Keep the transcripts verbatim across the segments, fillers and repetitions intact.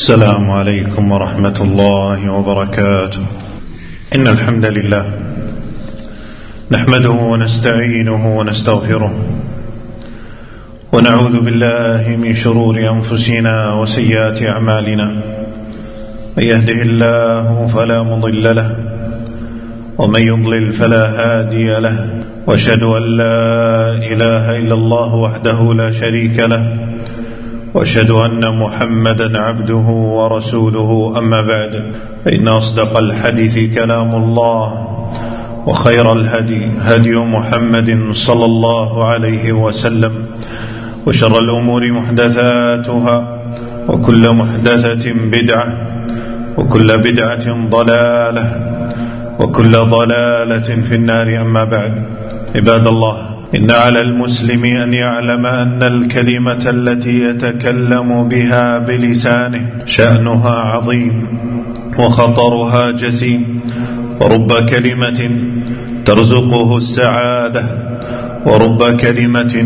السلام عليكم ورحمة الله وبركاته. إن الحمد لله نحمده ونستعينه ونستغفره ونعوذ بالله من شرور أنفسنا وسيئات أعمالنا. من يهده الله فلا مضل له ومن يضلل فلا هادي له، وأشهد أن لا إله إلا الله وحده لا شريك له، وأشهد أن محمدا عبده ورسوله. أما بعد، فإن أصدق الحديث كلام الله، وخير الهدي هدي محمد صلى الله عليه وسلم، وشر الأمور محدثاتها، وكل محدثة بدعة، وكل بدعة ضلالة، وكل ضلالة في النار. أما بعد، عباد الله، إن على المسلم أن يعلم أن الكلمة التي يتكلم بها بلسانه شأنها عظيم وخطرها جسيم، ورب كلمة ترزقه السعادة، ورب كلمة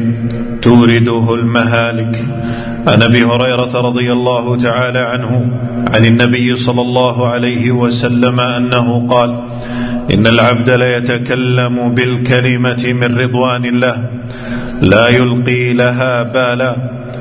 تورده المهالك. عن أبي هريرة رضي الله تعالى عنه عن النبي صلى الله عليه وسلم أنه قال: إن العبد ليتكلم بالكلمة من رضوان الله لا يلقي لها بالا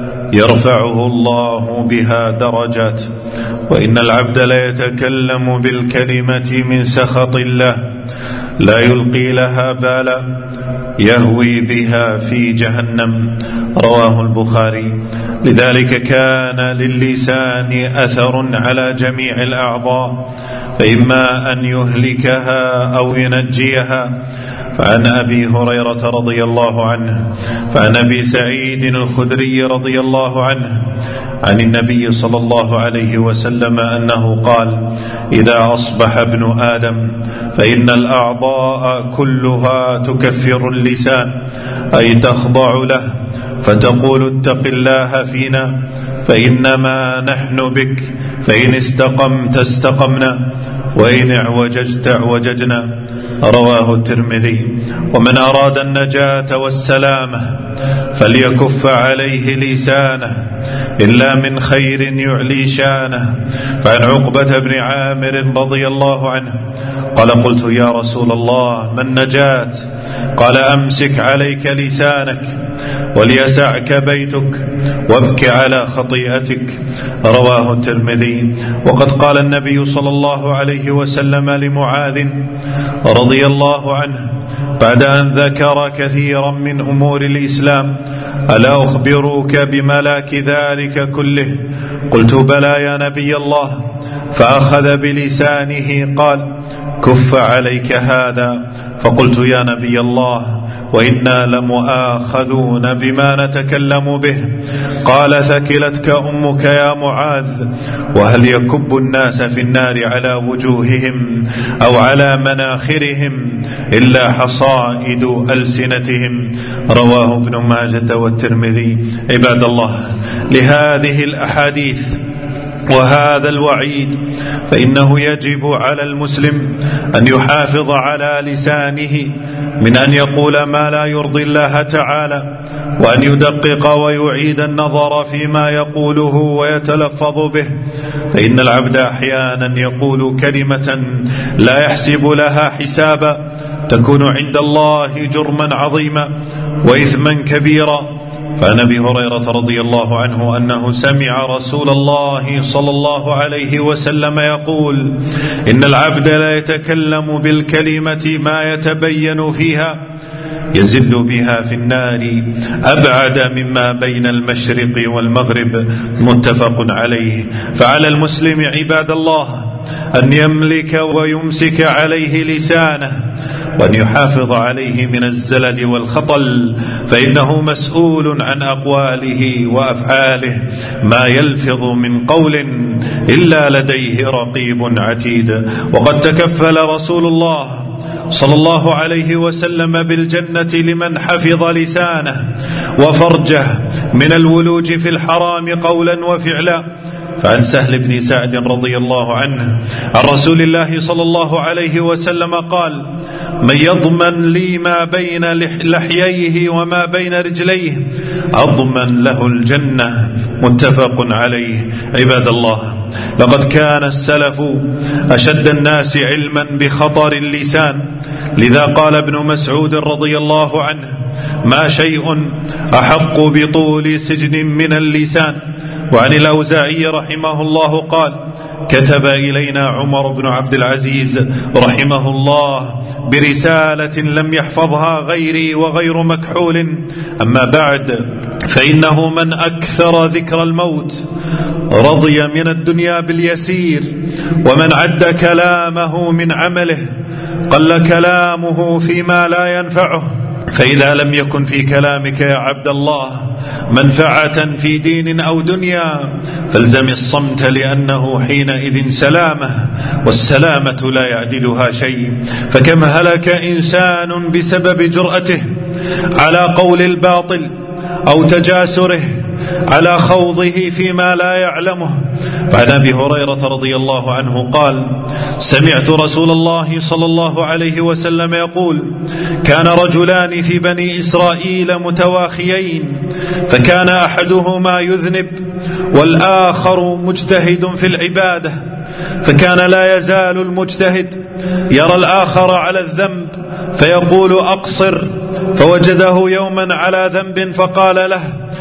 يرفعه الله بها درجات، وإن العبد ليتكلم بالكلمة من سخط الله لا يلقي لها بالا يهوي بها في جهنم. رواه البخاري. لذلك كان للسان أثر على جميع الأعضاء، فإما أن يهلكها أو ينجيها. فعن أبي هريرة رضي الله عنه فعن أبي سعيد الخدري رضي الله عنه عن النبي صلى الله عليه وسلم أنه قال: إذا أصبح ابن آدم فإن الأعضاء كلها تكفر اللسان، أي تخضع له، فتقول: اتق الله فينا فإنما نحن بك، فإن استقمت استقمنا، وإن اعوججت اعوججنا. رواه الترمذي. ومن أراد النجاة والسلامة فليكف عليه لسانه إلا من خير يعلي شانه. فعن عقبة بن عامر رضي الله عنه قال: قلت يا رسول الله ما النجاة؟ قال: أمسك عليك لسانك وليسعك بيتك وابك على خطيئتك. رواه الترمذي. وقد قال النبي صلى الله عليه وسلم لمعاذ رضي الله عنه بعد أن ذكر كثيرا من أمور الإسلام: ألا أخبروك بملاك ذلك كله؟ قلت: بلى يا نبي الله. فأخذ بلسانه قال: كف عليك هذا. فقلت: يا نبي الله، وإنا لمؤاخذون بما نتكلم به. قال: ثكلتك أمك يا معاذ. وهل يكب الناس في النار على وجوههم أو على مناخرهم إلا حصائد ألسنتهم؟ رواه ابن ماجة والترمذي. عباد الله، لهذه الأحاديث وهذا الوعيد فإنه يجب على المسلم أن يحافظ على لسانه من أن يقول ما لا يرضي الله تعالى، وأن يدقق ويعيد النظر فيما يقوله ويتلفظ به. فإن العبد أحيانا يقول كلمة لا يحسب لها حسابا تكون عند الله جرما عظيما وإثما كبيرا. فعن أبي هريرة رضي الله عنه أنه سمع رسول الله صلى الله عليه وسلم يقول: إن العبد لا يتكلم بالكلمة ما يتبين فيها يزل بها في النار أبعد مما بين المشرق والمغرب. متفق عليه. فعلى المسلم عباد الله أن يملك ويمسك عليه لسانه، وأن يحافظ عليه من الزلل والخطل، فإنه مسؤول عن أقواله وأفعاله، ما يلفظ من قول إلا لديه رقيب عتيد. وقد تكفل رسول الله صلى الله عليه وسلم بالجنة لمن حفظ لسانه وفرجه من الولوج في الحرام قولا وفعلا. فعن سهل بن سعد رضي الله عنه عن رسول الله صلى الله عليه وسلم قال: من يضمن لي ما بين لحييه وما بين رجليه أضمن له الجنة. متفق عليه. عباد الله، لقد كان السلف أشد الناس علما بخطر اللسان، لذا قال ابن مسعود رضي الله عنه: ما شيء أحق بطول سجن من اللسان. وعن الأوزاعي رحمه الله قال: كتب إلينا عمر بن عبد العزيز رحمه الله برسالة لم يحفظها غيري وغير مكحول: أما بعد، فإنه من أكثر ذكر الموت رضي من الدنيا باليسير، ومن عد كلامه من عمله قل كلامه فيما لا ينفعه. فإذا لم يكن في كلامك يا عبد الله منفعة في دين أو دنيا فالزم الصمت، لأنه حينئذ سلامة، والسلامة لا يعدلها شيء. فكم هلك إنسان بسبب جرأته على قول الباطل أو تجاسره على خوضه فيما لا يعلمه. فعن أبي هريرة رضي الله عنه قال: سمعت رسول الله صلى الله عليه وسلم يقول: كان رجلان في بني إسرائيل متواخيين، فكان أحدهما يذنب والآخر مجتهد في العبادة، فكان لا يزال المجتهد يرى الآخر على الذنب فيقول: أقصر، فوجده يوما على ذنب فقال له: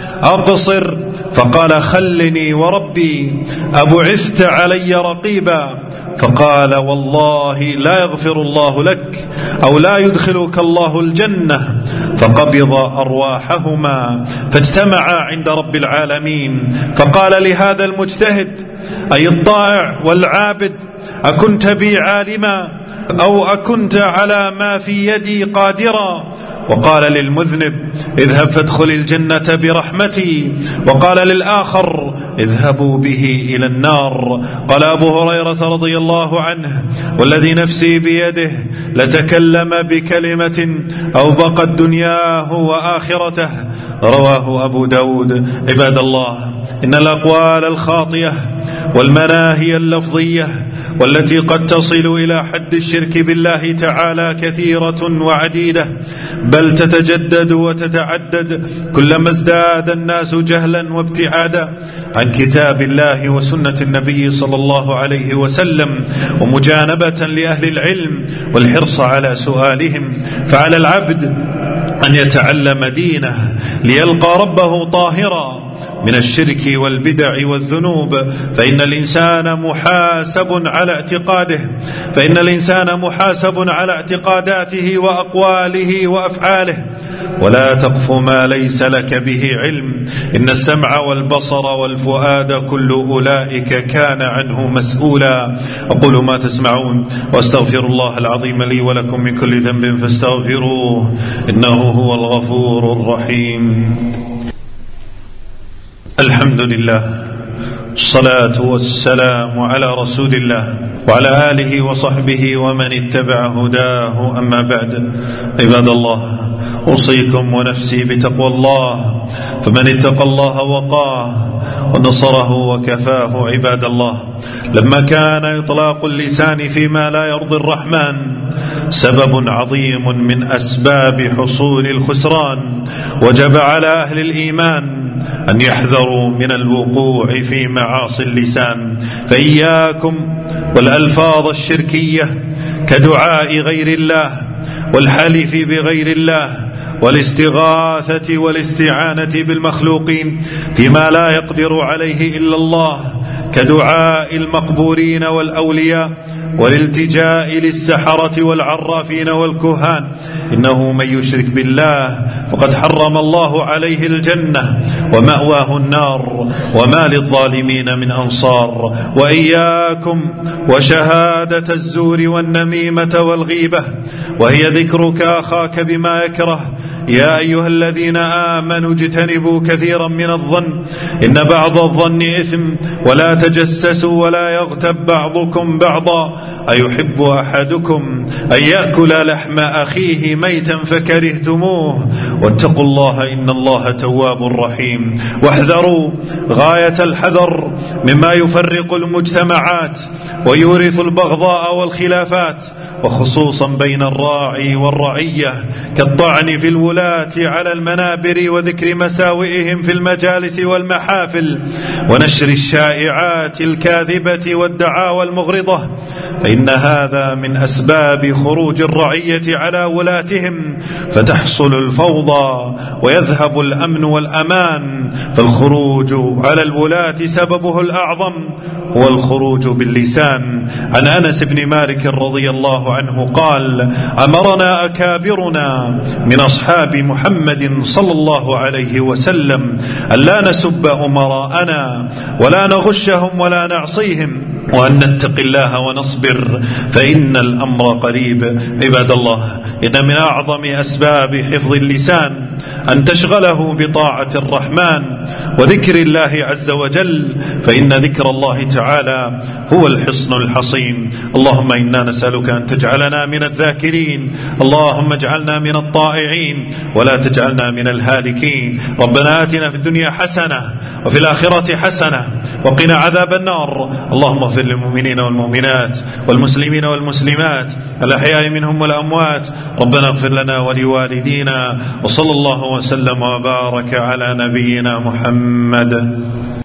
أقصر، فقال: خلني وربي أبعثت علي رقيبا، فقال: والله لا يغفر الله لك أو لا يدخلك الله الجنة. فقبض أرواحهما فاجتمعا عند رب العالمين، فقال لهذا المجتهد أي الطائع والعابد: أكنت بي عالما أو أكنت على ما في يدي قادرا؟ وقال للمذنب: اذهب فادخل الجنة برحمتي. وقال للآخر: اذهبوا به إلى النار. قال أبو هريرة رضي الله عنه: والذي نفسي بيده لتكلم بكلمة أو بقت دنياه وآخرته. رواه أبو داود. عباد الله، إن الأقوال الخاطئة والمناهي اللفظية والتي قد تصل إلى حد الشرك بالله تعالى كثيرة وعديدة، بل تتجدد وتتعدد كلما ازداد الناس جهلا وابتعادا عن كتاب الله وسنة النبي صلى الله عليه وسلم، ومجانبة لأهل العلم والحرص على سؤالهم. فعلى العبد أن يتعلم دينه ليلقى ربه طاهرا من الشرك والبدع والذنوب، فإن الإنسان محاسب على اعتقاده فإن الإنسان محاسب على اعتقاداته وأقواله وأفعاله. ولا تقف ما ليس لك به علم، إن السمع والبصر والفؤاد كل أولئك كان عنه مسؤولا. أقول ما تسمعون وأستغفر الله العظيم لي ولكم من كل ذنب فاستغفروه، إنه هو الغفور الرحيم. الحمد لله، الصلاة والسلام على رسول الله وعلى آله وصحبه ومن اتبع هداه، أما بعد. عباد الله، أوصيكم ونفسي بتقوى الله، فمن اتقى الله وقاه ونصره وكفاه. عباد الله، لما كان إطلاق اللسان فيما لا يرضي الرحمن سبب عظيم من أسباب حصول الخسران، وجب على أهل الإيمان أن يحذروا من الوقوع في معاصي اللسان، فإياكم والألفاظ الشركية كدعاء غير الله والحلف بغير الله والاستغاثة والاستعانة بالمخلوقين فيما لا يقدر عليه إلا الله، كدعاء المقبورين والأولياء والالتجاء للسحرة والعرافين والكهان. إنه من يشرك بالله فقد حرم الله عليه الجنة ومأواه النار وما للظالمين من أنصار. وإياكم وشهادة الزور والنميمة والغيبة، وهي ذكرك أخاك بما يكره. يا أيها الذين آمنوا اجتنبوا كثيرا من الظن إن بعض الظن إثم، ولا تجسسوا ولا يغتب بعضكم بعضا، أيحب أحدكم أن يأكل لحم أخيه ميتا فكرهتموه، واتقوا الله إن الله تواب رحيم. واحذروا غاية الحذر مما يفرق المجتمعات ويورث البغضاء والخلافات، وخصوصا بين الراعي والرعية، كالطعن في الولاة الولاة على المنابر وذكر مساوئهم في المجالس والمحافل ونشر الشائعات الكاذبة والدعاوى المغرضة، فإن هذا من أسباب خروج الرعية على ولاتهم، فتحصل الفوضى ويذهب الأمن والأمان. فالخروج على الولاة سببه الأعظم هو الخروج باللسان. عن أنس بن مالك رضي الله عنه قال: أمرنا أكابرنا من أصحاب محمد صلى الله عليه وسلم ألا نسب أمراءنا ولا نغشهم ولا نعصيهم، وأن نتق الله ونصبر فإن الأمر قريب. عباد الله، إن من أعظم أسباب حفظ اللسان أن تشغله بطاعة الرحمن وذكر الله عز وجل، فإن ذكر الله تعالى هو الحصن الحصين. اللهم إنا نسألك أن تجعلنا من الذاكرين، اللهم اجعلنا من الطائعين ولا تجعلنا من الهالكين. ربنا آتنا في الدنيا حسنة وفي الآخرة حسنة وقنا عذاب النار. اللهم اغفر للمؤمنين والمؤمنات والمسلمين والمسلمات الأحياء منهم والأموات. ربنا اغفر لنا ولوالدينا، وصلى الله وسلم وبارك على نبينا محمد.